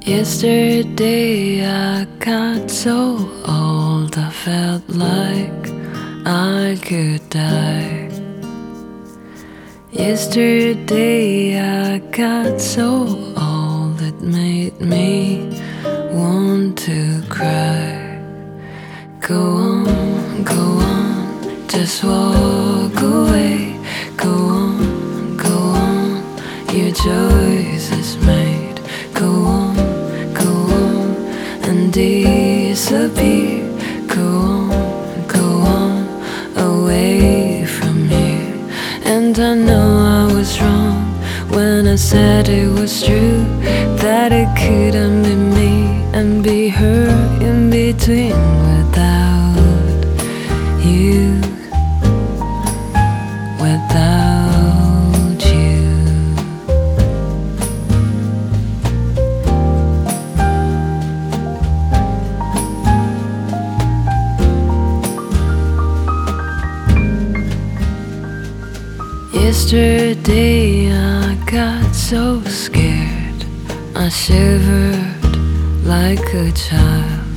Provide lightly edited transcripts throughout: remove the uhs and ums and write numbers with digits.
Yesterday I got so old I felt like I could die. Yesterday I got so old it made me want to cry. Go on, just walk away. Go on, your choice is made. Go on and disappear. Go on, away from here. And I know I was wrong when I said it was true, that it couldn't be me and be her in between without you, without you. Yesterday I got so scared, I shivered like a child.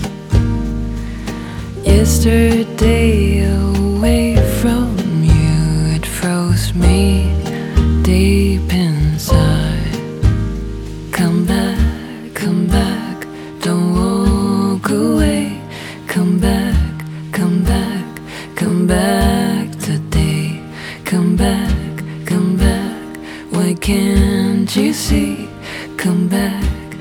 Yesterday away from you, it froze me deep inside. Come back, don't walk away. Come back today. Come back, why can't you see? Come back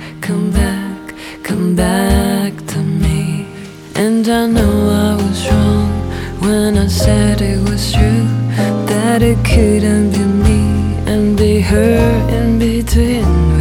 to me. And I know I was wrong when I said it was true, that it couldn't be me and be her in between